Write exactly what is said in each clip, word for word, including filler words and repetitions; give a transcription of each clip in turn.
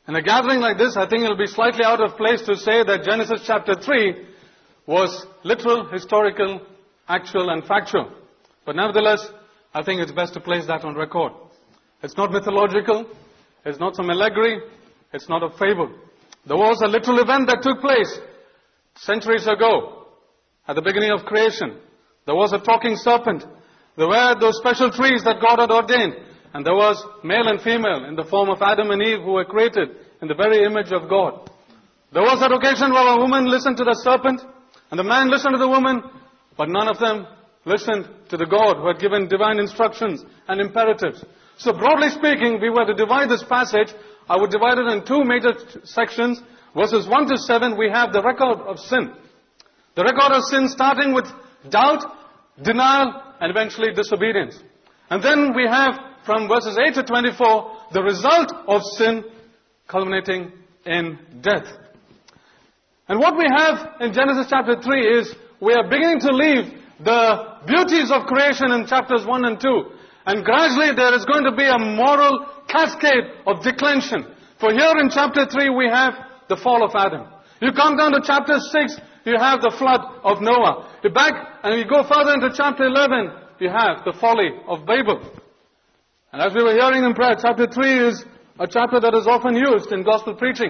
In a gathering like this, I think it will be slightly out of place to say that Genesis chapter three was literal, historical, actual and factual. But nevertheless, I think it's best to place that on record. It's not mythological, it's not some allegory, it's not a fable. There was a literal event that took place centuries ago, at the beginning of creation. There was a talking serpent. There were those special trees that God had ordained. And there was male and female in the form of Adam and Eve who were created in the very image of God. There was that occasion where a woman listened to the serpent and the man listened to the woman, but none of them listened to the God who had given divine instructions and imperatives. So broadly speaking, we were to divide this passage. I would divide it in two major sections. Verses one to seven, we have the record of sin. The record of sin starting with doubt, denial, and eventually disobedience. And then we have from verses eight to twenty-four, the result of sin culminating in death. And what we have in Genesis chapter three is we are beginning to leave the beauties of creation in chapters one and two. And gradually there is going to be a moral cascade of declension. For here in chapter three we have the fall of Adam. You come down to chapter six, you have the flood of Noah. You back and you go further into chapter eleven, you have the folly of Babel. And as we were hearing in prayer, chapter three is a chapter that is often used in gospel preaching.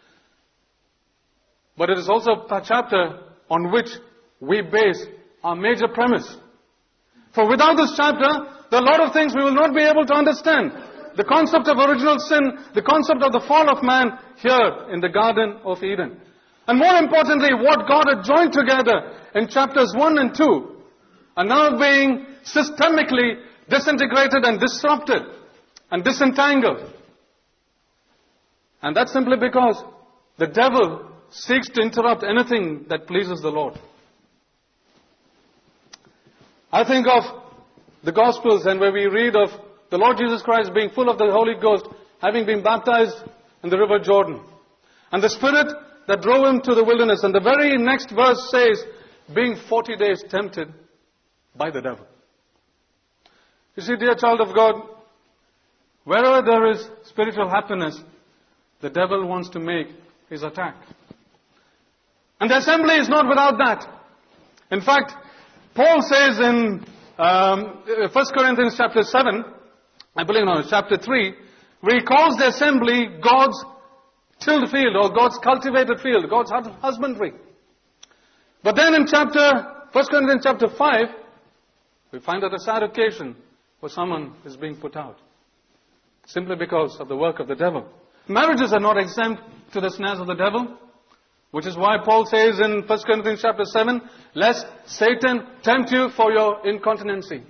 But it is also a chapter on which we base our major premise. For without this chapter, there are a lot of things we will not be able to understand. The concept of original sin, the concept of the fall of man here in the Garden of Eden. And more importantly, what God had joined together in chapters one and two are now being systemically disintegrated and disrupted and disentangled. And that's simply because the devil seeks to interrupt anything that pleases the Lord. I think of the Gospels and where we read of the Lord Jesus Christ being full of the Holy Ghost, having been baptized in the river Jordan. And the Spirit that drove him to the wilderness. And the very next verse says, being forty days tempted by the devil. You see, dear child of God, wherever there is spiritual happiness, the devil wants to make his attack. And the assembly is not without that. In fact, Paul says in um, First Corinthians chapter seven, I believe no, chapter three, where he calls the assembly God's tilled field or God's cultivated field, God's husbandry. But then in chapter, First Corinthians chapter five, we find that a sad occasion where someone is being put out. Simply because of the work of the devil. Marriages are not exempt to the snares of the devil. Which is why Paul says in First Corinthians chapter seven, lest Satan tempt you for your incontinency.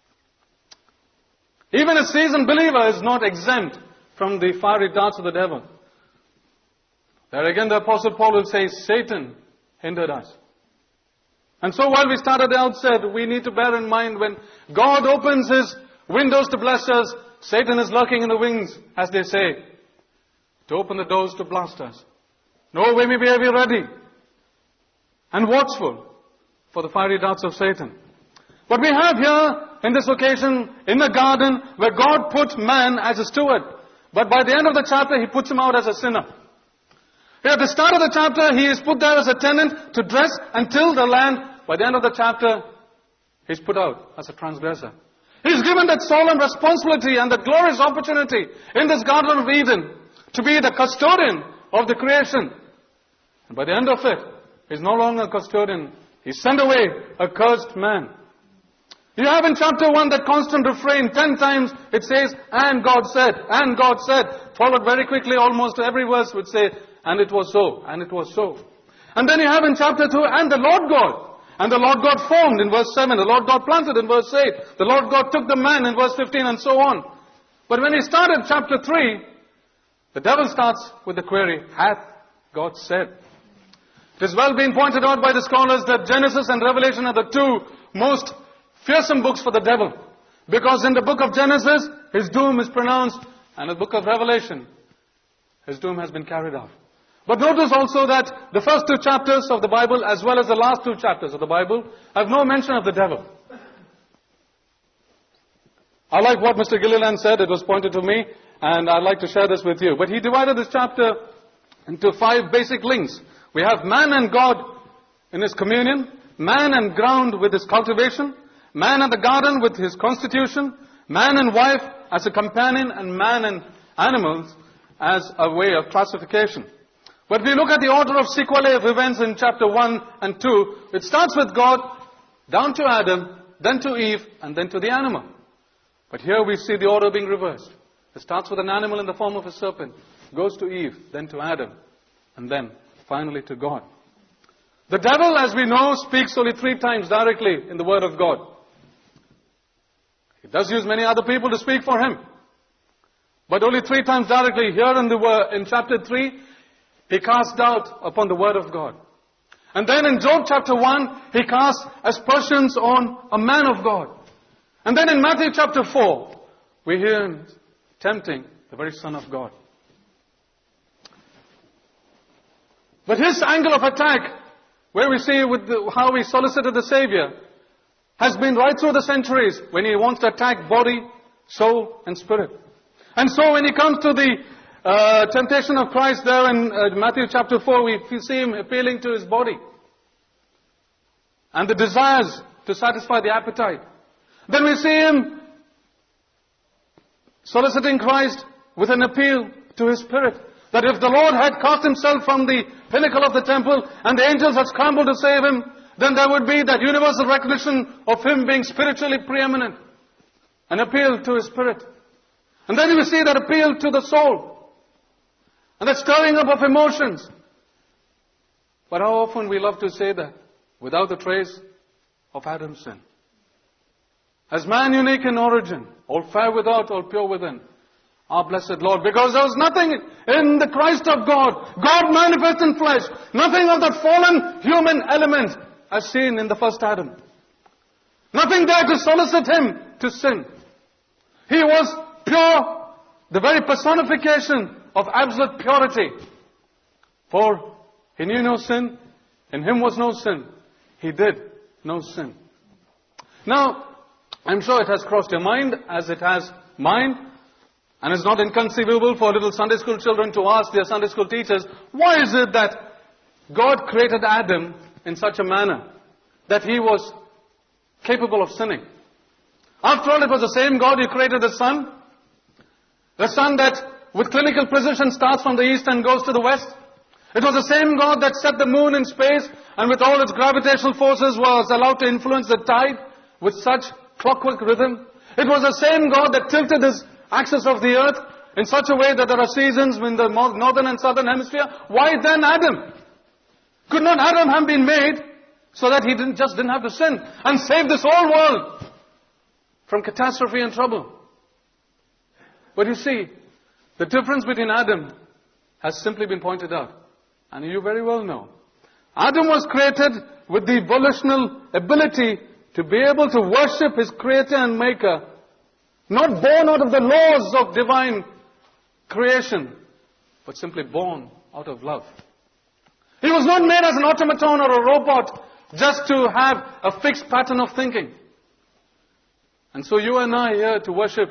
Even a seasoned believer is not exempt from the fiery darts of the devil. There again the Apostle Paul will say, Satan hindered us. And so while we started the outset, we need to bear in mind when God opens His windows to bless us, Satan is lurking in the wings, as they say, to open the doors to blast us. No, we may be ready and watchful for the fiery darts of Satan. What we have here in this occasion in the garden where God put man as a steward. But by the end of the chapter, He puts him out as a sinner. Here at the start of the chapter, he is put there as a tenant to dress and till the land. By the end of the chapter, he's put out as a transgressor. He's given that solemn responsibility and that glorious opportunity in this Garden of Eden to be the custodian of the creation. And by the end of it, he's no longer a custodian. He's sent away a cursed man. You have in chapter one that constant refrain. Ten times it says, and God said, and God said. Followed very quickly, almost every verse would say, and it was so, and it was so. And then you have in chapter two, and the Lord God. And the Lord God formed in verse seven. The Lord God planted in verse eight. The Lord God took the man in verse fifteen and so on. But when he started chapter three, the devil starts with the query, hath God said? It has well been pointed out by the scholars that Genesis and Revelation are the two most fearsome books for the devil. Because in the book of Genesis, his doom is pronounced, and in the book of Revelation, his doom has been carried out. But notice also that the first two chapters of the Bible, as well as the last two chapters of the Bible, have no mention of the devil. I like what Mister Gilliland said. It was pointed to me, and I'd like to share this with you. But he divided this chapter into five basic links. We have man and God in his communion, man and ground with his cultivation, man and the garden with his constitution, man and wife as a companion, and man and animals as a way of classification. But we look at the order of sequelae of events in chapter one and two. It starts with God, down to Adam, then to Eve, and then to the animal. But here we see the order being reversed. It starts with an animal in the form of a serpent, goes to Eve, then to Adam, and then finally to God. The devil, as we know, speaks only three times directly in the Word of God. He does use many other people to speak for him, but only three times directly. Here in the word, in chapter three, he casts doubt upon the Word of God. And then in Job chapter one, he casts aspersions on a man of God. And then in Matthew chapter four, we hear him tempting the very Son of God. But his angle of attack, where we see with the, how he solicited the Savior, has been right through the centuries when he wants to attack body, soul, and spirit. And so when he comes to the uh, temptation of Christ there in uh, Matthew chapter four, we see him appealing to his body and the desires to satisfy the appetite. Then we see him soliciting Christ with an appeal to his spirit. That if the Lord had cast himself from the pinnacle of the temple and the angels had scrambled to save him, then there would be that universal recognition of him being spiritually preeminent. An appeal to his spirit. And then we see that appeal to the soul. And that stirring up of emotions. But how often we love to say that without the trace of Adam's sin. As man unique in origin, all fair without, all pure within. Our blessed Lord, because there was nothing in the Christ of God, God manifest in flesh, nothing of that fallen human element as seen in the first Adam. Nothing there to solicit him to sin. He was pure, the very personification of absolute purity. For he knew no sin, in him was no sin. He did no sin. Now, I'm sure it has crossed your mind, as it has mine. And it's not inconceivable for little Sunday school children to ask their Sunday school teachers, why is it that God created Adam in such a manner that he was capable of sinning? After all, it was the same God who created the sun. The sun that with clinical precision starts from the east and goes to the west. It was the same God that set the moon in space and with all its gravitational forces was allowed to influence the tide with such clockwork rhythm. It was the same God that tilted his axis of the earth in such a way that there are seasons in the northern and southern hemisphere. Why then Adam? Could not Adam have been made so that he didn't just didn't have to sin and save this whole world from catastrophe and trouble? But you see, the difference between Adam has simply been pointed out. And you very well know. Adam was created with the volitional ability to be able to worship his creator and maker, not born out of the laws of divine creation, but simply born out of love. He was not made as an automaton or a robot just to have a fixed pattern of thinking. And so you and I here to worship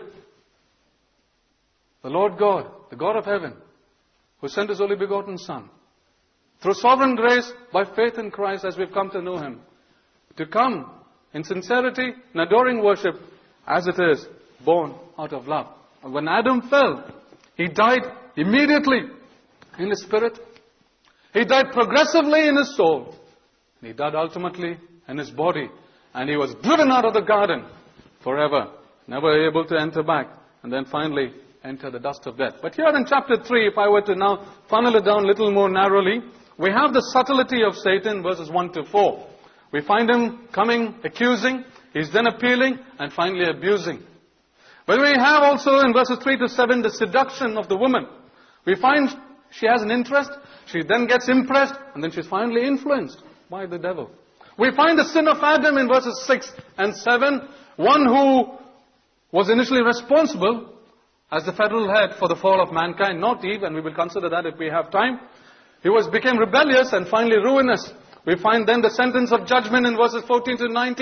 the Lord God, the God of heaven, who sent his only begotten Son, through sovereign grace, by faith in Christ as we've come to know him, to come in sincerity and adoring worship as it is, born out of love. And when Adam fell, he died immediately in his spirit. He died progressively in his soul. And he died ultimately in his body. And he was driven out of the garden forever, never able to enter back. And then finally enter the dust of death. But here in chapter three, if I were to now funnel it down a little more narrowly, we have the subtlety of Satan, verses one to four. We find him coming, accusing, he's then appealing, and finally abusing. But we have also in verses three to seven the seduction of the woman. We find she has an interest, she then gets impressed, and then she's finally influenced by the devil. We find the sin of Adam in verses six and seven, one who was initially responsible as the federal head for the fall of mankind, not Eve, and we will consider that if we have time. He was became rebellious and finally ruinous. We find then the sentence of judgment in verses fourteen to nineteen.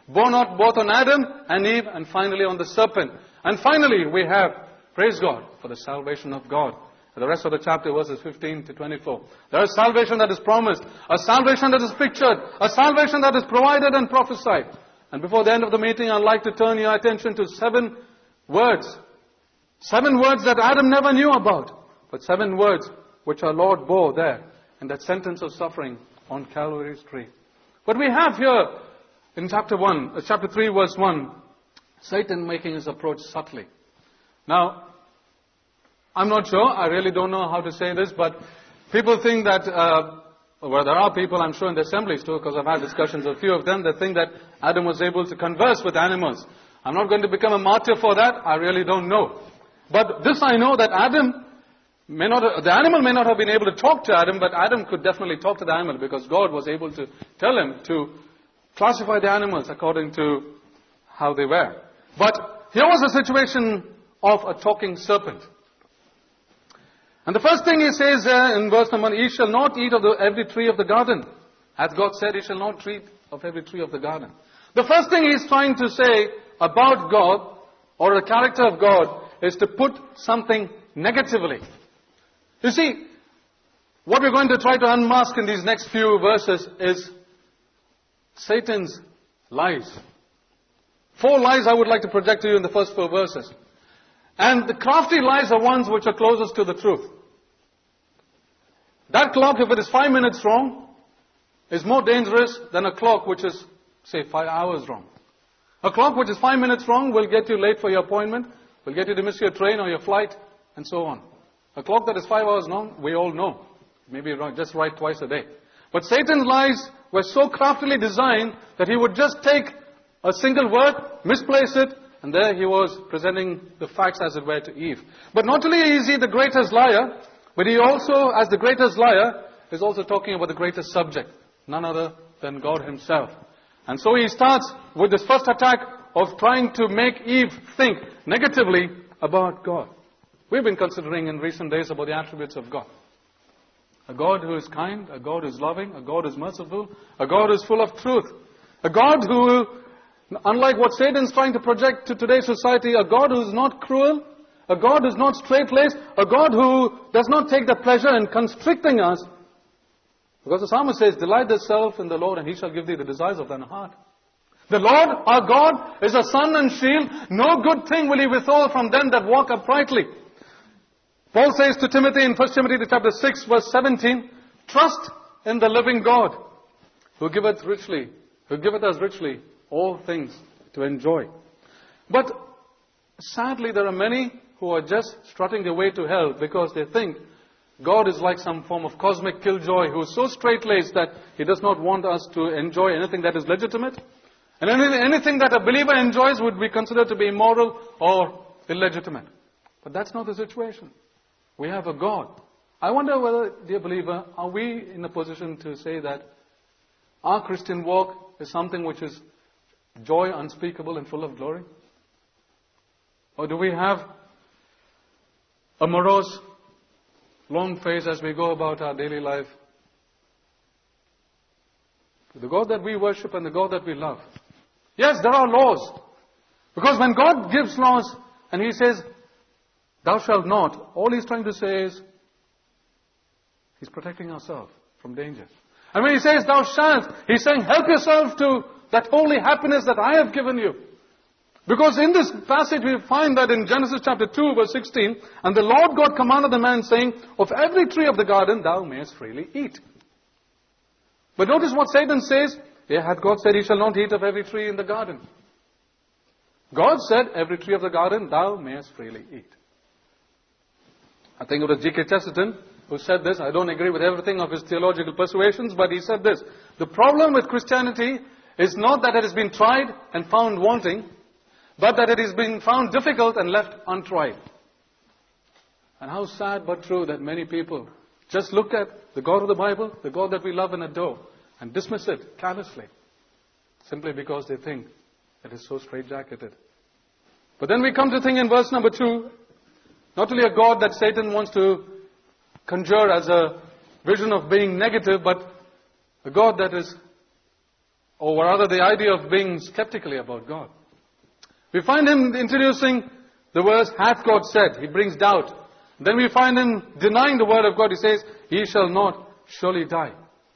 borne out both on Adam and Eve, and finally on the serpent. And finally we have, praise God, for the salvation of God. The rest of the chapter, verses fifteen to twenty-four. There is salvation that is promised, a salvation that is pictured, a salvation that is provided and prophesied. And before the end of the meeting, I'd like to turn your attention to seven words. Seven words that Adam never knew about, but seven words which our Lord bore there in that sentence of suffering on Calvary's tree. But we have here in chapter one, uh, chapter three, verse one, Satan making his approach subtly. Now, I'm not sure, I really don't know how to say this, but people think that, uh, well, there are people, I'm sure, in the assemblies too, because I've had discussions with a few of them, that think that Adam was able to converse with animals. I'm not going to become a martyr for that, I really don't know. But this I know, that Adam may not, the animal may not have been able to talk to Adam, but Adam could definitely talk to the animal, because God was able to tell him to classify the animals according to how they were. But here was a situation of a talking serpent. And the first thing he says there in verse number one, ye shall not eat of the, every tree of the garden. As God said, ye shall not eat of every tree of the garden. The first thing he's trying to say about God, or the character of God, is to put something negatively. You see, what we're going to try to unmask in these next few verses is Satan's lies. Four lies I would like to project to you in the first four verses. And the crafty lies are ones which are closest to the truth. That clock, if it is five minutes wrong, is more dangerous than a clock which is, say, five hours wrong. A clock which is five minutes wrong will get you late for your appointment, will get you to miss your train or your flight, and so on. A clock that is five hours wrong, we all know. Maybe just right twice a day. But Satan's lies were so craftily designed that he would just take a single word, misplace it, and there he was presenting the facts as it were to Eve. But not only is he the greatest liar, but he also, as the greatest liar, is also talking about the greatest subject. None other than God himself. And so he starts with this first attack of trying to make Eve think negatively about God. We've been considering in recent days about the attributes of God. A God who is kind, a God who is loving, a God who is merciful, a God who is full of truth. A God who, unlike what Satan is trying to project to today's society, a God who is not cruel, a God who is not straight-laced, a God who does not take the pleasure in constricting us. Because the psalmist says, delight thyself in the Lord and he shall give thee the desires of thine heart. The Lord, our God, is a sun and shield. No good thing will he withhold from them that walk uprightly. Paul says to Timothy in First Timothy chapter six verse seventeen, trust in the living God, who giveth richly, who giveth us richly all things to enjoy. But sadly there are many who are just strutting their way to hell because they think God is like some form of cosmic killjoy who is so straight-laced that he does not want us to enjoy anything that is legitimate. And anything that a believer enjoys would be considered to be immoral or illegitimate. But that's not the situation. We have a God. I wonder whether, dear believer, are we in a position to say that our Christian walk is something which is joy unspeakable and full of glory? Or do we have a morose, long face as we go about our daily life? The God that we worship and the God that we love. Yes, there are laws. Because when God gives laws and He says, thou shalt not, all He's trying to say is, He's protecting ourselves from danger. And when He says, thou shalt, He's saying, help yourself to that holy happiness that I have given you. Because in this passage we find that in Genesis chapter two verse sixteen, and the Lord God commanded the man saying, of every tree of the garden thou mayest freely eat. But notice what Satan says, yeah, had God said, he shall not eat of every tree in the garden. God said, every tree of the garden thou mayest freely eat. I think it was G K Chesterton who said this. I don't agree with everything of his theological persuasions, but he said this. The problem with Christianity is not that it has been tried and found wanting, but that it has been found difficult and left untried. And how sad but true that many people just look at the God of the Bible, the God that we love and adore, and dismiss it carelessly, simply because they think it is so straitjacketed. But then we come to think in verse number two, not only a God that Satan wants to conjure as a vision of being negative, but a God that is or rather the idea of being skeptically about God. We find him introducing the verse, hath God said. He brings doubt. Then we find him denying the word of God. He says, he shall not surely die.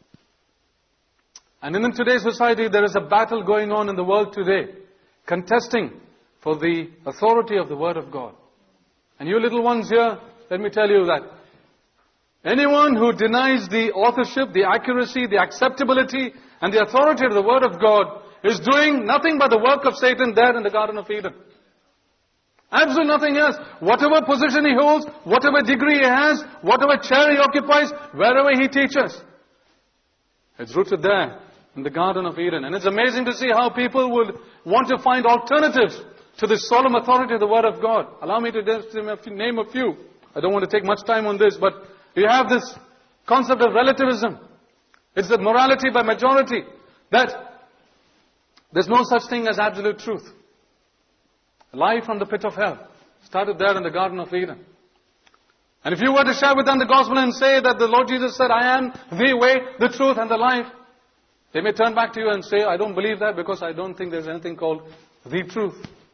And in today's society, there is a battle going on in the world today, contesting for the authority of the word of God. And you little ones here, let me tell you that anyone who denies the authorship, the accuracy, the acceptability, and the authority of the word of God is doing nothing but the work of Satan there in the Garden of Eden. Absolutely nothing else. Whatever position he holds, whatever degree he has, whatever chair he occupies, wherever he teaches, it's rooted there in the Garden of Eden. And it's amazing to see how people would want to find alternatives to the solemn authority of the Word of God. Allow me to name a few. I don't want to take much time on this, but you have this concept of relativism. It's the morality by majority, that there's no such thing as absolute truth. Lie from the pit of hell started there in the Garden of Eden. And if you were to share with them the gospel and say that the Lord Jesus said, I am the way, the truth, and the life, they may turn back to you and say, I don't believe that because I don't think there's anything called the truth.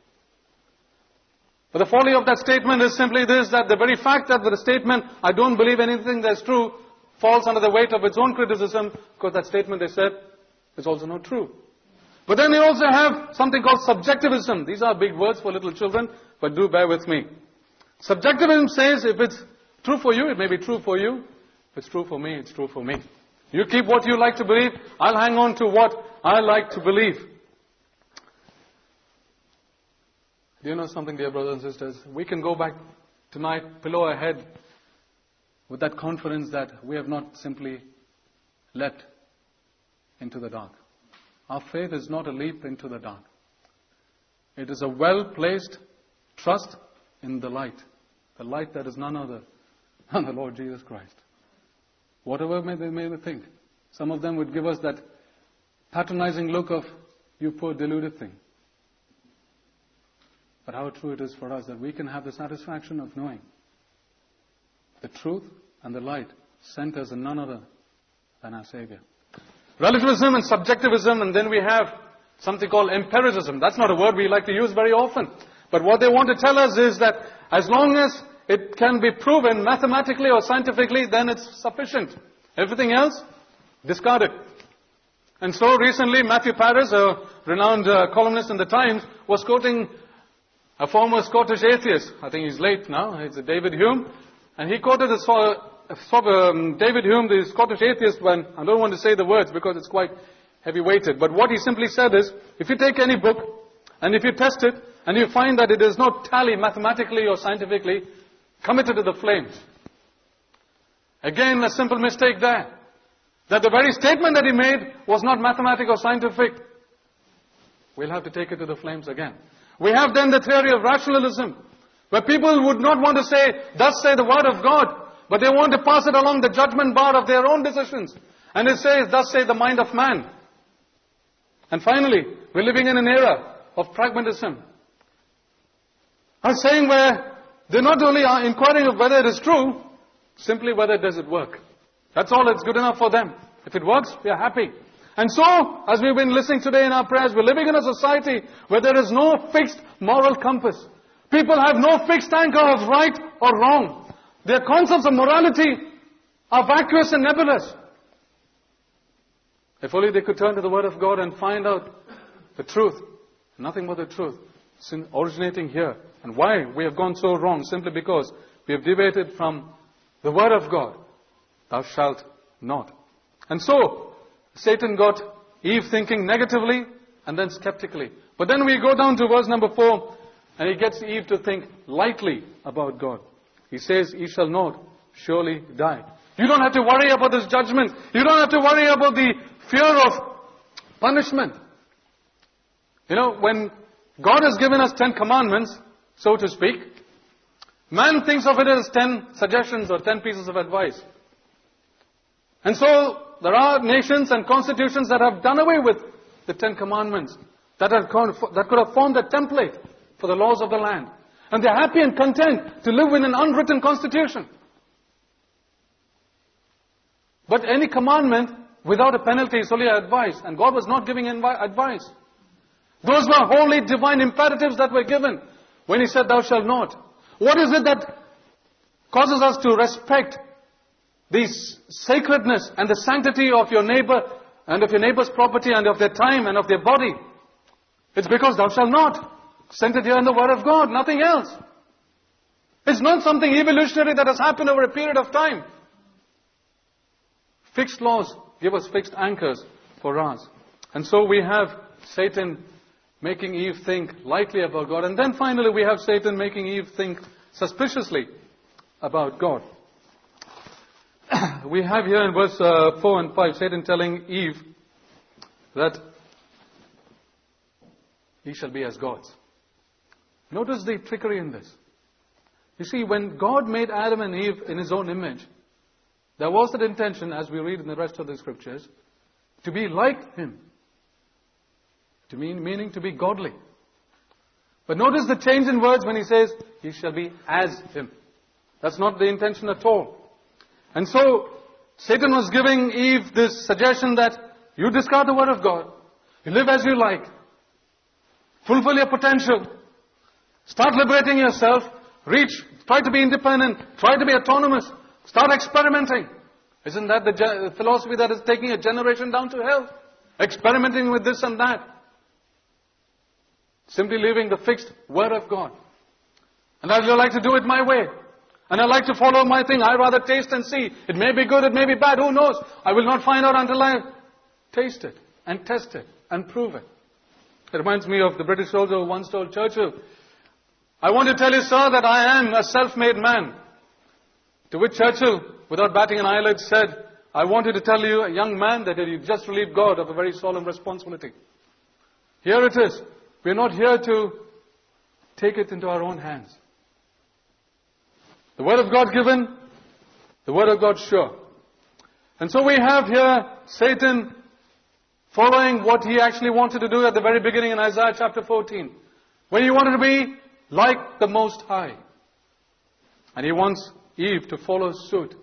But the folly of that statement is simply this, that the very fact that the statement, I don't believe anything that's true, falls under the weight of its own criticism, because that statement they said is also not true. But then you also have something called subjectivism. These are big words for little children, but do bear with me. Subjectivism says if it's true for you, it may be true for you. If it's true for me, it's true for me. You keep what you like to believe, I'll hang on to what I like to believe. Do you know something, dear brothers and sisters? We can go back tonight, pillow our head with that confidence that we have not simply leapt into the dark. Our faith is not a leap into the dark. It is a well-placed trust in the light. The light that is none other than the Lord Jesus Christ. Whatever may they may think. Some of them would give us that patronizing look of, you poor deluded thing. But how true it is for us that we can have the satisfaction of knowing the truth and the light sent us in none other than our Savior. Relativism and subjectivism, and then we have something called empiricism. That's not a word we like to use very often. But what they want to tell us is that as long as it can be proven mathematically or scientifically, then it's sufficient. Everything else, discard it. And so recently, Matthew Paris, a renowned uh, columnist in the Times, was quoting a former Scottish atheist. I think he's late now. It's David Hume. And he quoted this for um, David Hume, the Scottish atheist, when I don't want to say the words because it's quite heavy-weighted. But what he simply said is, if you take any book and if you test it and you find that it does not tally mathematically or scientifically, commit it to the flames. Again, a simple mistake there. That the very statement that he made was not mathematical or scientific. We'll have to take it to the flames again. We have then the theory of rationalism, where people would not want to say, thus say the word of God, but they want to pass it along the judgment bar of their own decisions. And it says, thus say the mind of man. And finally, we're living in an era of pragmatism. I'm saying where they're not only inquiring of whether it is true, simply whether does it work. That's all that's good enough for them. If it works, we are happy. And so, as we've been listening today in our prayers, we're living in a society where there is no fixed moral compass. People have no fixed anchor of right or wrong. Their concepts of morality are vacuous and nebulous. If only they could turn to the Word of God and find out the truth. Nothing but the truth. Sin originating here. And why we have gone so wrong? Simply because we have deviated from the Word of God. Thou shalt not. And so, Satan got Eve thinking negatively and then skeptically. But then we go down to verse number four, and he gets Eve to think lightly about God. He says, he shall not surely die. You don't have to worry about this judgment. You don't have to worry about the fear of punishment. You know, when God has given us ten commandments, so to speak, man thinks of it as ten suggestions or ten pieces of advice. And so, there are nations and constitutions that have done away with the Ten Commandments, that, have, that could have formed a template for the laws of the land. And they're happy and content to live in an unwritten constitution. But any commandment without a penalty, it's only advice. And God was not giving invi- advice. Those were holy divine imperatives that were given when He said, thou shalt not. What is it that causes us to respect the sacredness and the sanctity of your neighbor and of your neighbor's property and of their time and of their body? It's because thou shalt not. Centered here in the Word of God, nothing else. It's not something evolutionary that has happened over a period of time. Fixed laws give us fixed anchors for us. And so we have Satan making Eve think lightly about God. And then finally we have Satan making Eve think suspiciously about God. We have here in verse uh, four and five, Satan telling Eve that ye shall be as gods. Notice the trickery in this. You see, when God made Adam and Eve in His own image, there was that intention, as we read in the rest of the scriptures, to be like Him. To mean, meaning to be godly. But notice the change in words when He says, ye shall be as Him. That's not the intention at all. And so, Satan was giving Eve this suggestion that you discard the Word of God. You live as you like. Fulfill your potential. Start liberating yourself. Reach. Try to be independent. Try to be autonomous. Start experimenting. Isn't that the ge- philosophy that is taking a generation down to hell? Experimenting with this and that. Simply leaving the fixed Word of God. And I like to do it my way. And I like to follow my thing. I rather taste and see. It may be good, it may be bad. Who knows? I will not find out until I taste it and test it and prove it. It reminds me of the British soldier who once told Churchill, I want to tell you, sir, that I am a self-made man. To which Churchill, without batting an eyelid, said, I wanted to tell you, a young man, that you just relieved God of a very solemn responsibility. Here it is. We are not here to take it into our own hands. The Word of God given, the Word of God sure. And so we have here Satan following what he actually wanted to do at the very beginning in Isaiah chapter fourteen. When he wanted to be like the Most High. And he wants Eve to follow suit.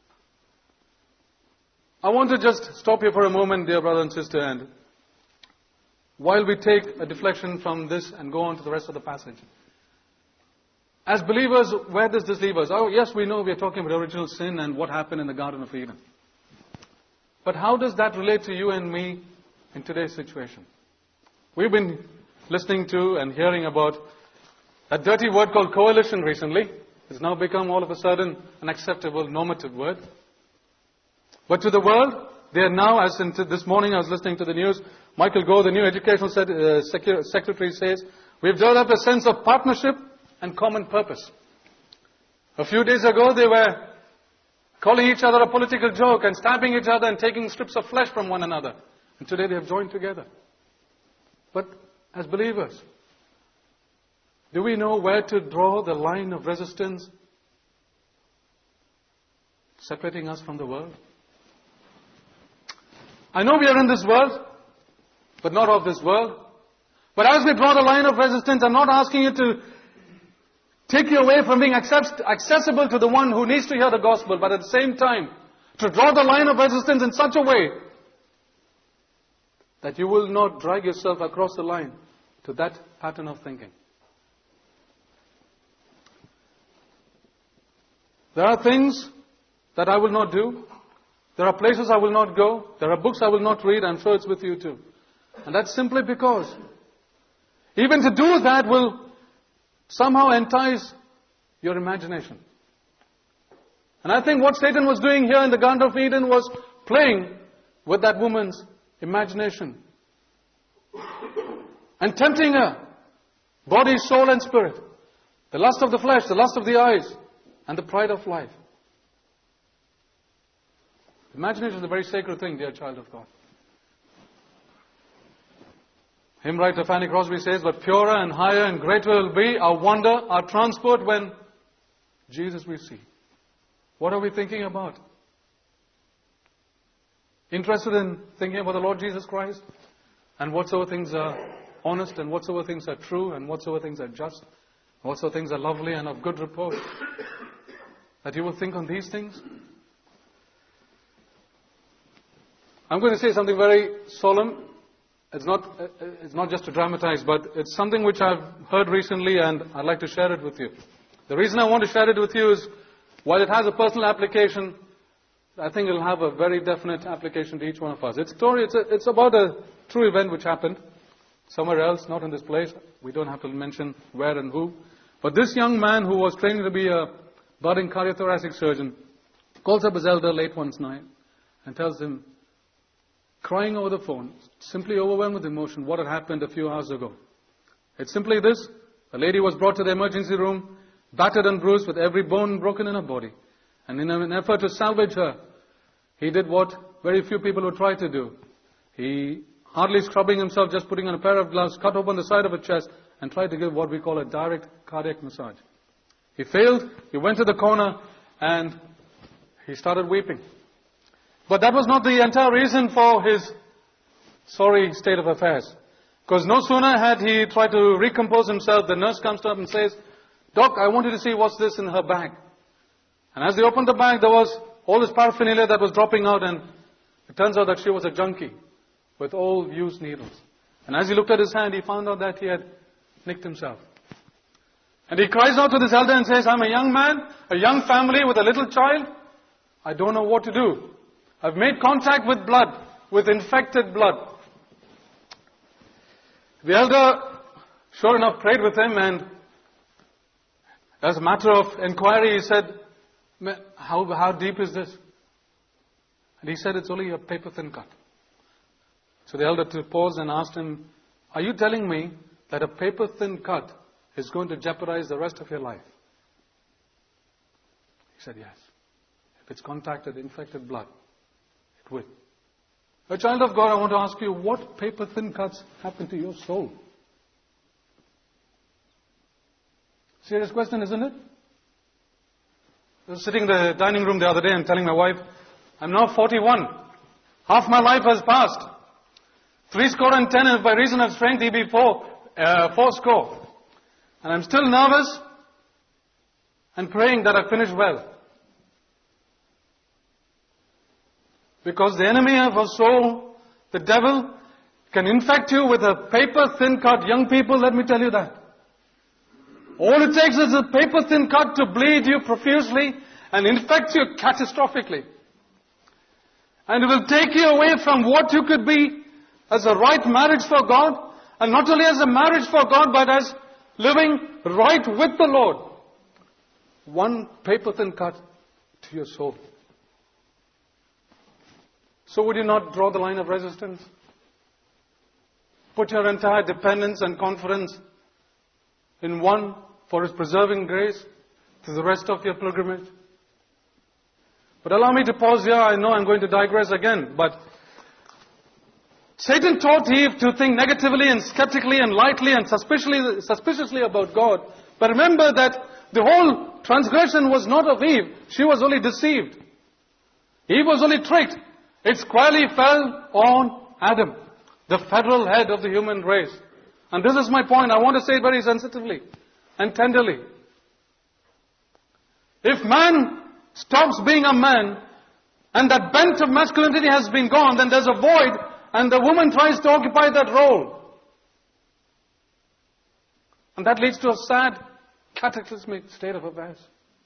I want to just stop here for a moment, dear brother and sister, and while we take a deflection from this and go on to the rest of the passage. As believers, where does this leave us? Oh, yes, we know we are talking about original sin and what happened in the Garden of Eden. But how does that relate to you and me in today's situation? We've been listening to and hearing about a dirty word called coalition recently. It's now become all of a sudden an acceptable, normative word. But to the world, they are now, as in this morning I was listening to the news, Michael Gove, the new educational set, uh, secu- secretary, says, we've developed a sense of partnership and common purpose. A few days ago, they were calling each other a political joke and stabbing each other and taking strips of flesh from one another. And today they have joined together. But as believers, do we know where to draw the line of resistance separating us from the world? I know we are in this world, but not of this world. But as we draw the line of resistance, I'm not asking you to take you away from being access- accessible to the one who needs to hear the gospel, but at the same time, to draw the line of resistance in such a way that you will not drag yourself across the line to that pattern of thinking. There are things that I will not do. There are places I will not go. There are books I will not read. I'm sure it's with you too. And that's simply because even to do that will somehow entice your imagination. And I think what Satan was doing here in the Garden of Eden was playing with that woman's imagination and tempting her, body, soul and spirit. The lust of the flesh, the lust of the eyes, and the pride of life. Imagination is a very sacred thing, dear child of God. Hymn writer Fanny Crosby says, but purer and higher and greater will be our wonder, our transport when Jesus we see. What are we thinking about? Interested in thinking about the Lord Jesus Christ? And whatsoever things are honest, and whatsoever things are true, and whatsoever things are just, whatsoever things are lovely and of good report. That you will think on these things? I'm going to say something very solemn. It's not, it's not just to dramatize, but it's something which I've heard recently and I'd like to share it with you. The reason I want to share it with you is, while it has a personal application, I think it'll have a very definite application to each one of us. It's story. It's, a, it's about a true event which happened somewhere else, not in this place. We don't have to mention where and who. But this young man who was training to be a budding cardiothoracic surgeon calls up his elder late one night and tells him, crying over the phone, simply overwhelmed with emotion, what had happened a few hours ago. It's simply this: a lady was brought to the emergency room, battered and bruised with every bone broken in her body. And in an effort to salvage her, he did what very few people would try to do. He, hardly scrubbing himself, just putting on a pair of gloves, cut open the side of her chest and tried to give what we call a direct cardiac massage. He failed. He went to the corner and he started weeping. But that was not the entire reason for his sorry state of affairs. Because no sooner had he tried to recompose himself, the nurse comes to him and says, Doc, I want you to see what's this in her bag. And as he opened the bag, there was all this paraphernalia that was dropping out, and it turns out that she was a junkie with all used needles. And as he looked at his hand, he found out that he had nicked himself. And he cries out to this elder and says, I'm a young man, a young family with a little child. I don't know what to do. I've made contact with blood, with infected blood. The elder, sure enough, prayed with him, and as a matter of inquiry, he said, how, how deep is this? And he said, it's only a paper-thin cut. So the elder paused and asked him, are you telling me that a paper-thin cut is going to jeopardize the rest of your life? He said, yes. If it's contacted infected blood, it will. A child of God, I want to ask you, what paper-thin cuts happen to your soul? Serious question, isn't it? I was sitting in the dining room the other day and telling my wife, I'm now forty-one. Half my life has passed. Three score and ten, and by reason of strength, he be four, uh, four score. And I'm still nervous and praying that I finish well. Because the enemy of our soul, the devil, can infect you with a paper-thin cut. Young people, let me tell you that. All it takes is a paper-thin cut to bleed you profusely and infect you catastrophically. And it will take you away from what you could be as a right marriage for God, and not only as a marriage for God, but as living right with the Lord. One paper-thin cut to your soul. So would you not draw the line of resistance? Put your entire dependence and confidence in one for His preserving grace to the rest of your pilgrimage. But allow me to pause here. I know I'm going to digress again, but Satan taught Eve to think negatively and skeptically and lightly and suspiciously, suspiciously about God. But remember that the whole transgression was not of Eve. She was only deceived. Eve was only tricked. It squarely fell on Adam, the federal head of the human race. And this is my point. I want to say it very sensitively and tenderly. If man stops being a man and that bent of masculinity has been gone, then there's a void and the woman tries to occupy that role. And that leads to a sad, cataclysmic state of affairs.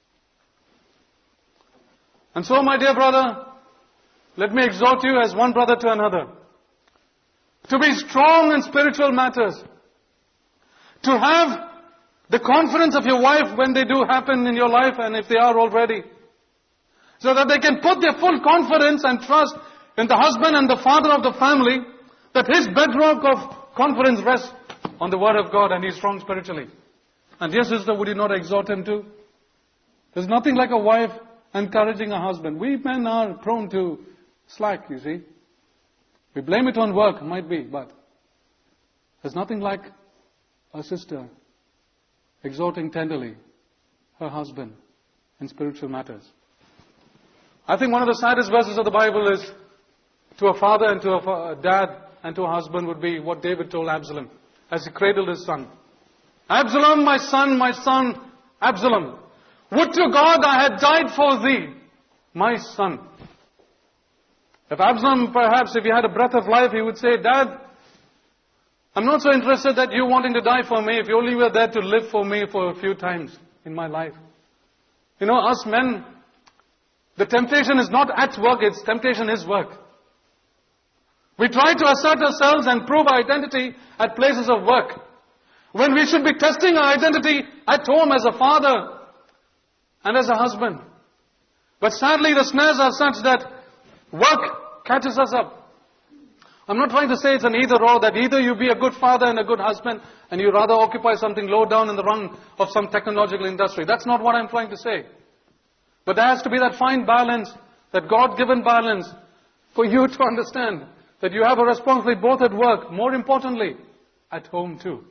And so, my dear brother, let me exhort you as one brother to another to be strong in spiritual matters, to have the confidence of your wife when they do happen in your life, and if they are already, so that they can put their full confidence and trust in the husband and the father of the family, that his bedrock of confidence rests on the Word of God and he's strong spiritually. And dear sister, would you not exhort him too? There's nothing like a wife encouraging a husband. We men are prone to slack, you see. We blame it on work, might be, but there's nothing like a sister exhorting tenderly her husband in spiritual matters. I think one of the saddest verses of the Bible is to a father and to a dad and to a husband would be what David told Absalom as he cradled his son. Absalom, my son, my son, Absalom, would to God I had died for thee, my son. If Absalom, perhaps, if he had a breath of life, he would say, Dad, I'm not so interested that you wanting to die for me if you only were there to live for me for a few times in my life. You know, us men, the temptation is not at work, it's temptation is work. We try to assert ourselves and prove our identity at places of work, when we should be testing our identity at home as a father and as a husband. But sadly, the snares are such that work catches us up. I'm not trying to say it's an either or, that either you be a good father and a good husband, and you rather occupy something low down in the rung of some technological industry. That's not what I'm trying to say. But there has to be that fine balance, that God-given balance, for you to understand that you have a responsibility both at work, more importantly, at home too.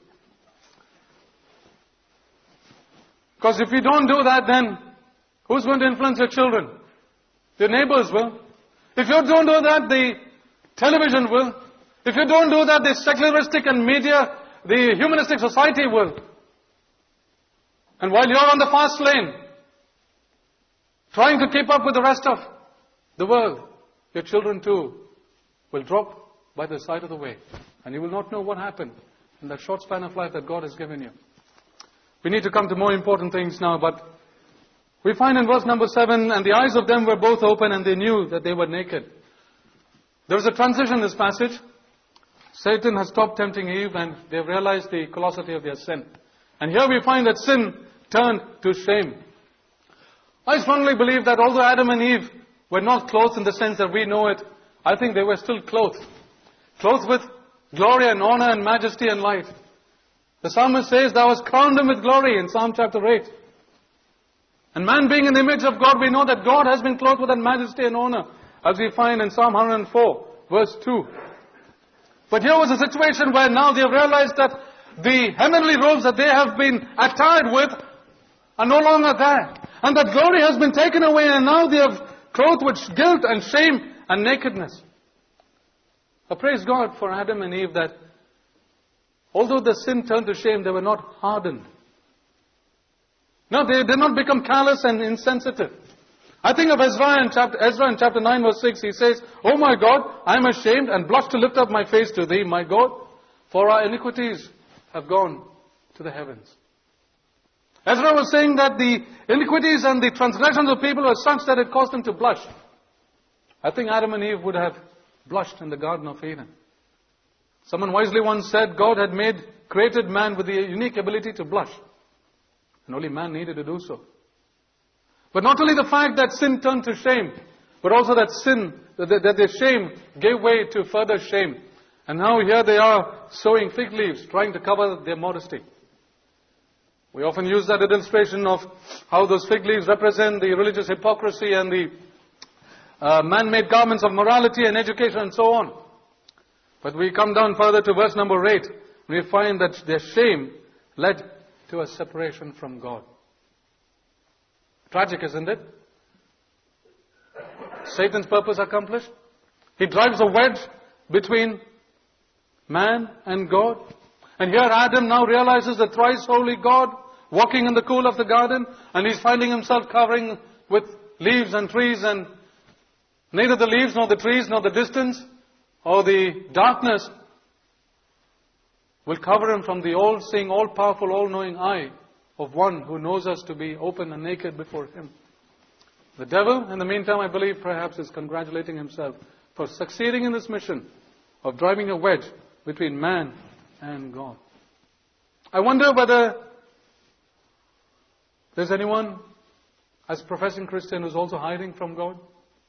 Because if you don't do that, then who's going to influence your children? Your neighbors will. If you don't do that, the television will. If you don't do that, the secularistic and media, the humanistic society will. And while you're on the fast lane, trying to keep up with the rest of the world, your children too will drop by the side of the way. And you will not know what happened in that short span of life that God has given you. We need to come to more important things now, but we find in verse number seven, and the eyes of them were both open and they knew that they were naked. There is a transition in this passage. Satan has stopped tempting Eve and they have realized the colossity of their sin. And here we find that sin turned to shame. I strongly believe that although Adam and Eve were not clothed in the sense that we know it, I think they were still clothed. Clothed with glory and honor and majesty and light. The psalmist says, Thou hast crowned him with glory in Psalm chapter eight. And man being an image of God, we know that God has been clothed with that majesty and honor, as we find in Psalm one hundred four, verse two. But here was a situation where now they have realized that the heavenly robes that they have been attired with are no longer there. And that glory has been taken away, and now they have clothed with guilt and shame and nakedness. But praise God for Adam and Eve that although the sin turned to shame, they were not hardened. No, they did not become callous and insensitive. I think of Ezra in chapter, Ezra in chapter nine verse six, he says, O my God, I am ashamed and blush to lift up my face to thee, my God, for our iniquities have gone to the heavens. Ezra was saying that the iniquities and the transgressions of people were such that it caused them to blush. I think Adam and Eve would have blushed in the Garden of Eden. Someone wisely once said God had made, created man with the unique ability to blush. And only man needed to do so. But not only the fact that sin turned to shame, but also that sin, that, that their shame gave way to further shame. And now here they are sewing fig leaves, trying to cover their modesty. We often use that illustration of how those fig leaves represent the religious hypocrisy and the uh, man-made garments of morality and education and so on. But we come down further to verse number eight. We find that their shame led to a separation from God. Tragic, isn't it? Satan's purpose accomplished. He drives a wedge between man and God. And here Adam now realizes the thrice holy God walking in the cool of the garden, and he's finding himself covering with leaves and trees, and neither the leaves nor the trees nor the distance or the darkness will cover him from the all-seeing, all-powerful, all-knowing eye of one who knows us to be open and naked before him. The devil, in the meantime, I believe perhaps is congratulating himself for succeeding in this mission of driving a wedge between man and God. I wonder whether there's anyone as a professing Christian who's also hiding from God.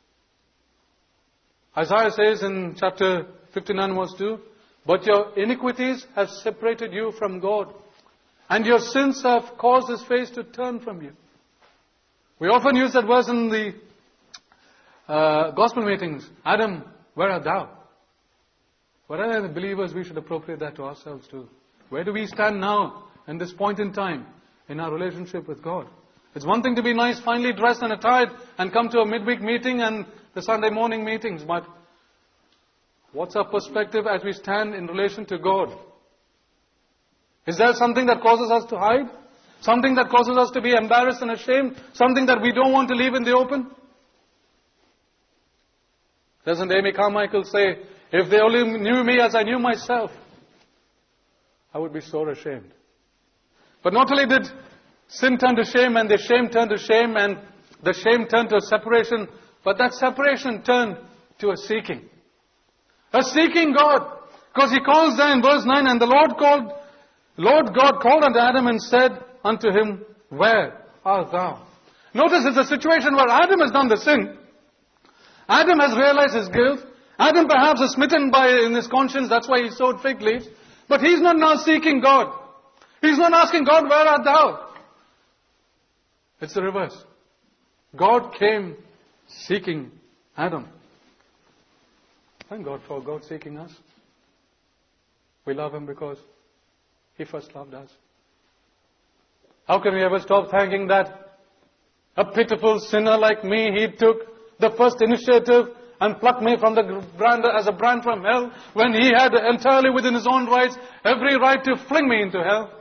Isaiah says in chapter fifty-nine verse two, But your iniquities have separated you from God, and your sins have caused His face to turn from you. We often use that verse in the uh, gospel meetings. Adam, where art thou? What are the believers? We should appropriate that to ourselves too. Where do we stand now in this point in time in our relationship with God? It's one thing to be nice, finely dressed and attired and come to a midweek meeting and the Sunday morning meetings, but what's our perspective as we stand in relation to God? Is there something that causes us to hide? Something that causes us to be embarrassed and ashamed? Something that we don't want to leave in the open? Doesn't Amy Carmichael say, if they only knew me as I knew myself, I would be sore ashamed. But not only did sin turn to shame, and the shame turned to shame, and the shame turned to a separation, but that separation turned to a seeking. A seeking God. Because he calls there in verse nine, and the Lord called, Lord God called unto Adam and said unto him, where art thou? Notice it's a situation where Adam has done the sin. Adam has realized his guilt. Adam perhaps is smitten by in his conscience, that's why he sowed fig leaves. But he's not now seeking God. He's not asking God, where art thou? It's the reverse. God came seeking Adam. Thank God for God seeking us. We love Him because He first loved us. How can we ever stop thanking that a pitiful sinner like me, He took the first initiative and plucked me from the brand as a brand from hell, when He had entirely within His own rights every right to fling me into hell?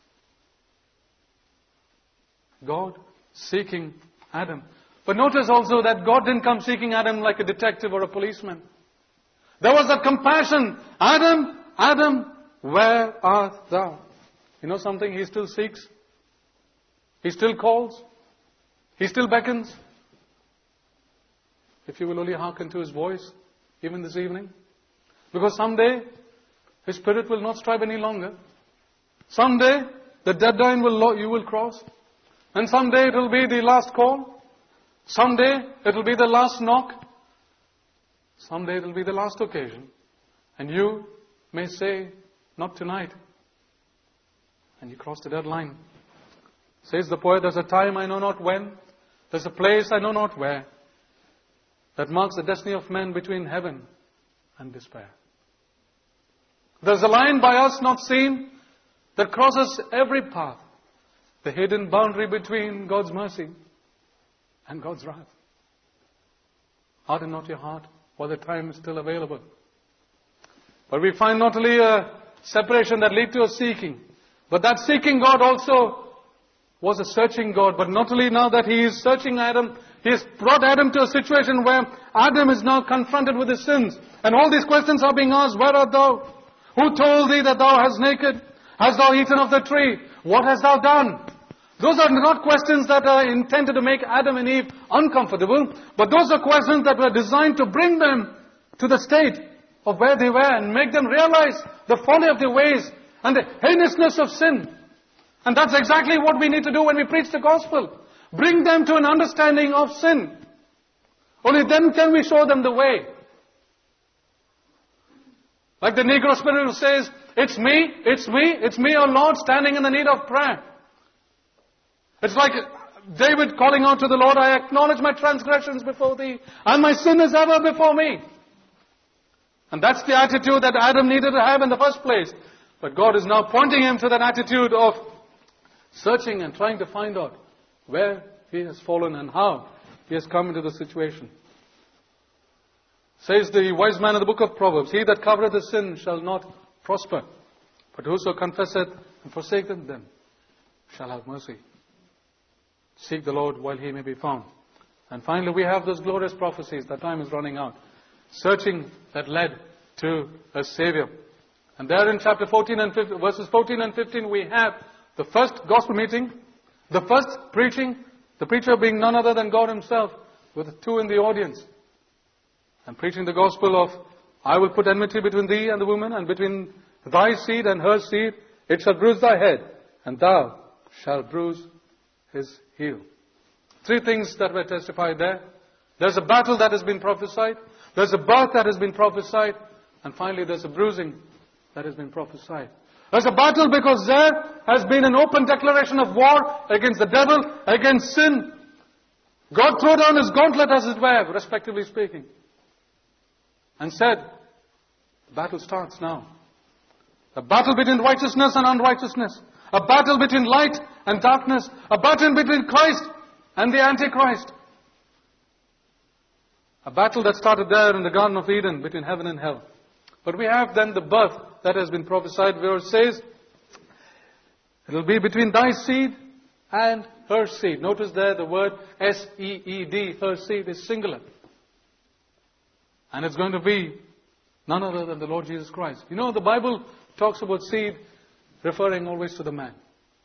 God seeking Adam. But notice also that God didn't come seeking Adam like a detective or a policeman. There was that compassion. Adam, Adam, where art thou? You know something? He still seeks. He still calls. He still beckons. If you will only hearken to His voice, even this evening. Because someday, His Spirit will not strive any longer. Someday, the deadline will you will cross. And someday it will be the last call. Someday it will be the last knock. Someday it will be the last occasion. And you may say, not tonight. And you cross the deadline. Says the poet, there's a time I know not when. There's a place I know not where. That marks the destiny of men between heaven and despair. There's a line by us not seen that crosses every path. The hidden boundary between God's mercy and God's wrath. Harden not your heart while the time is still available. But we find not only a separation that led to a seeking, but that seeking God also was a searching God. But not only now that He is searching Adam, He has brought Adam to a situation where Adam is now confronted with his sins. And all these questions are being asked, where art thou? Who told thee that thou hast naked? Hast thou eaten of the tree? What hast thou done? Those are not questions that are intended to make Adam and Eve uncomfortable, but those are questions that were designed to bring them to the state of where they were and make them realize the folly of their ways and the heinousness of sin. And that's exactly what we need to do when we preach the gospel. Bring them to an understanding of sin. Only then can we show them the way. Like the Negro spirit who says, it's me, it's me, it's me, O Lord, standing in the need of prayer. It's like David calling out to the Lord, I acknowledge my transgressions before Thee, and my sin is ever before me. And that's the attitude that Adam needed to have in the first place. But God is now pointing him to that attitude of searching and trying to find out where he has fallen and how he has come into the situation. Says the wise man in the book of Proverbs, he that covereth his sin shall not prosper, but whoso confesseth and forsaketh them shall have mercy. Seek the Lord while He may be found. And finally we have those glorious prophecies. That time is running out. Searching that led to a Savior. And there in chapter fourteen and fifteen, verses fourteen and fifteen, we have the first gospel meeting, the first preaching, the preacher being none other than God Himself, with two in the audience. And preaching the gospel of, I will put enmity between thee and the woman, and between thy seed and her seed. It shall bruise thy head, and thou shalt bruise his heel. Three things that were testified there. There's a battle that has been prophesied. There's a birth that has been prophesied. And finally there's a bruising that has been prophesied. There's a battle because there has been an open declaration of war against the devil, against sin. God threw down His gauntlet, as it were, respectively speaking, and said, the battle starts now. A battle between righteousness and unrighteousness. A battle between light and darkness. A battle between Christ and the Antichrist. A battle that started there in the Garden of Eden between heaven and hell. But we have then the birth that has been prophesied, where it says, it will be between thy seed and her seed. Notice there the word S E E D, her seed, is singular. And it's going to be none other than the Lord Jesus Christ. You know, the Bible talks about seed referring always to the man.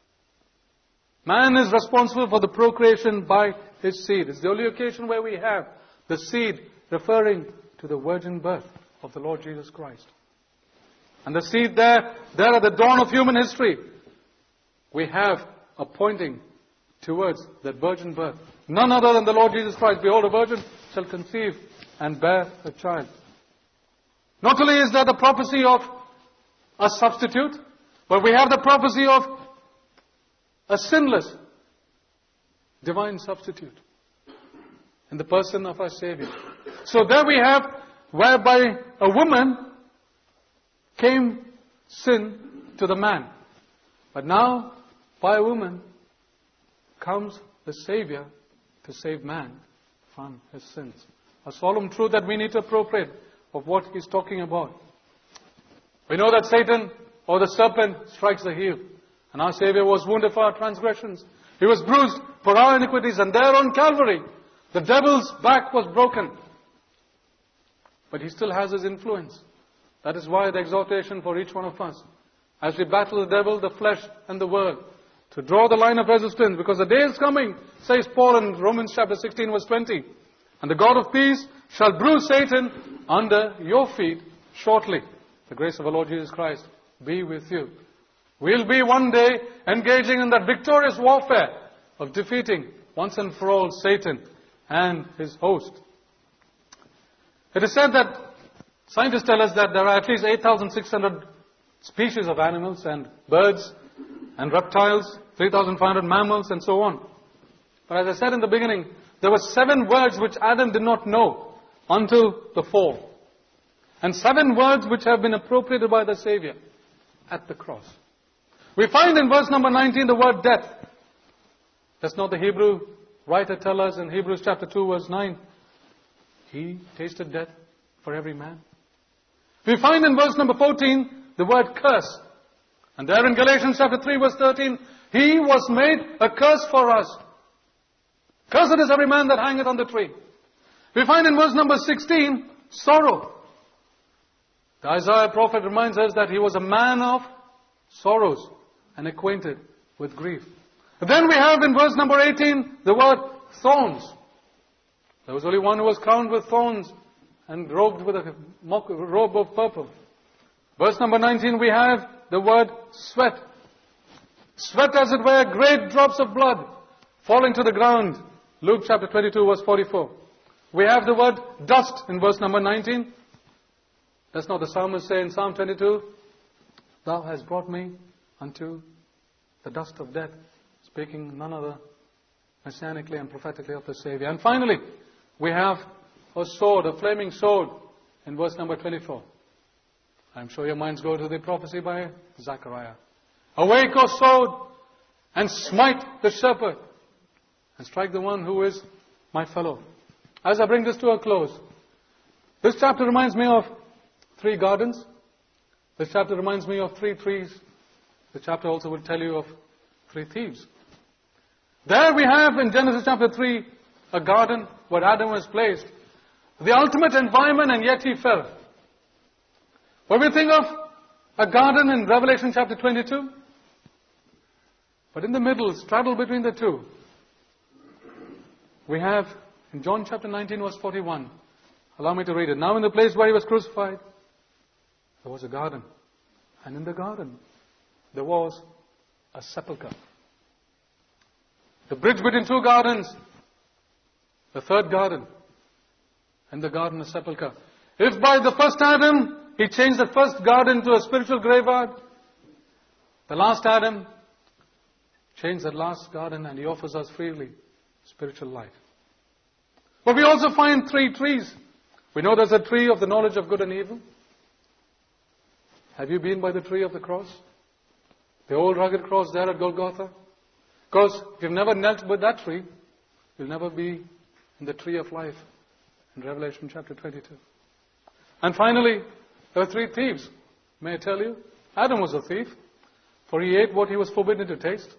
Man is responsible for the procreation by his seed. It's the only occasion where we have the seed referring to the virgin birth of the Lord Jesus Christ. And the seed there, there at the dawn of human history, we have a pointing towards that virgin birth. None other than the Lord Jesus Christ. Behold, a virgin shall conceive and bear a child. Not only is there the prophecy of a substitute, but we have the prophecy of a sinless divine substitute in the person of our Savior. So there we have whereby a woman came sin to the man. But now, by a woman, comes the Savior to save man from his sins. A solemn truth that we need to appropriate of what he's talking about. We know that Satan or the serpent strikes the heel. And our Savior was wounded for our transgressions. He was bruised for our iniquities. And there on Calvary, the devil's back was broken. But he still has his influence. That is why the exhortation for each one of us, as we battle the devil, the flesh, and the world, to draw the line of resistance, because the day is coming, says Paul in Romans chapter sixteen, verse twenty, and the God of peace shall bruise Satan under your feet shortly. The grace of our Lord Jesus Christ be with you. We'll be one day engaging in that victorious warfare of defeating once and for all Satan and his host. It is said that scientists tell us that there are at least eight thousand six hundred species of animals and birds and reptiles, three thousand five hundred mammals and so on. But as I said in the beginning, there were seven words which Adam did not know until the fall. And seven words which have been appropriated by the Savior at the cross. We find in verse number nineteen the word death. Does not the Hebrew writer tell us in Hebrews chapter two verse nine, he tasted death for every man. We find in verse number fourteen the word curse. And there in Galatians chapter three verse thirteen, he was made a curse for us. Cursed is every man that hangeth on the tree. We find in verse number sixteen, sorrow. The Isaiah prophet reminds us that he was a man of sorrows and acquainted with grief. But then we have in verse number eighteen the word thorns. There was only one who was crowned with thorns and robed with a mock robe of purple. Verse number nineteen we have the word sweat. Sweat as it were, great drops of blood falling to the ground. Luke chapter twenty-two verse forty-four. We have the word dust in verse number nineteen. Does not the psalmist say in Psalm twenty-two, thou hast brought me unto the dust of death, speaking none other messianically and prophetically of the Savior. And finally, we have a sword, a flaming sword in verse number twenty-four. I'm sure your minds go to the prophecy by Zechariah. Awake, O sword, and smite the shepherd, and strike the one who is my fellow. As I bring this to a close, this chapter reminds me of three gardens. This chapter reminds me of three trees. The chapter also will tell you of three thieves. There we have in Genesis chapter three a garden where Adam was placed. The ultimate environment, and yet he fell. When we think of a garden in Revelation chapter twenty-two, but in the middle, straddled between the two, we have in John chapter nineteen verse forty-one. Allow me to read it. Now in the place where he was crucified, there was a garden. And in the garden, there was a sepulchre. The bridge between two gardens, the third garden, and the garden of sepulchre. If by the first Adam, he changed the first garden to a spiritual graveyard, the last Adam changed that last garden and he offers us freely spiritual life. But we also find three trees. We know there's a tree of the knowledge of good and evil. Have you been by the tree of the cross? The old rugged cross there at Golgotha? Because if you've never knelt by that tree, you'll never be in the tree of life in Revelation chapter twenty-two. And finally, there are three thieves. May I tell you? Adam was a thief, for he ate what he was forbidden to taste.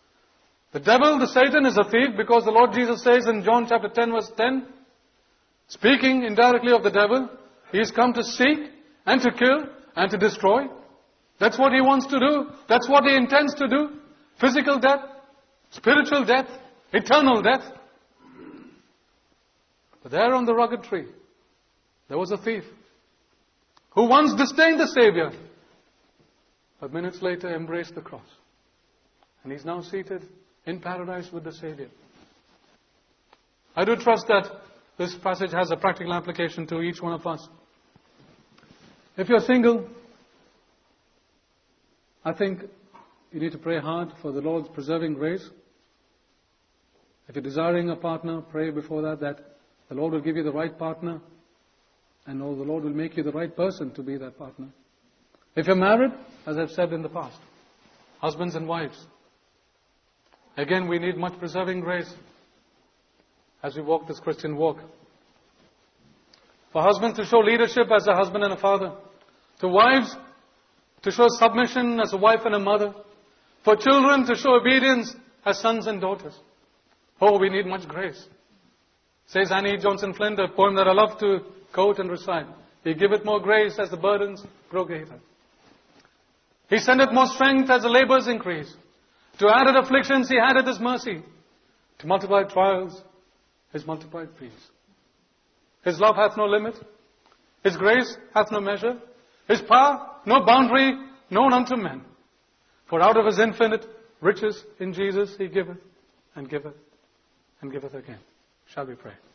The devil, the Satan, is a thief because the Lord Jesus says in John chapter ten verse ten, Speaking indirectly of the devil, he has come to seek and to kill and to destroy. That's what he wants to do. That's what he intends to do. Physical death, spiritual death, eternal death. But there on the rugged tree, there was a thief who once disdained the Savior, but minutes later embraced the cross. And he's now seated in paradise with the Savior. I do trust that this passage has a practical application to each one of us. If you're single, I think you need to pray hard for the Lord's preserving grace. If you're desiring a partner, pray before that that the Lord will give you the right partner, and the Lord will make you the right person to be that partner. If you're married, as I've said in the past, husbands and wives, again we need much preserving grace as we walk this Christian walk. For husbands to show leadership as a husband and a father. To wives to show submission as a wife and a mother. For children to show obedience as sons and daughters. Oh, we need much grace. Says Annie Johnson Flint, a poem that I love to quote and recite. He giveth more grace as the burdens grow greater. He sendeth more strength as the labors increase. To added afflictions he addeth his mercy. To multiply trials, his multiplied peace. His love hath no limit. His grace hath no measure. His power no boundary known unto men. For out of his infinite riches in Jesus he giveth and giveth and giveth again. Shall we pray?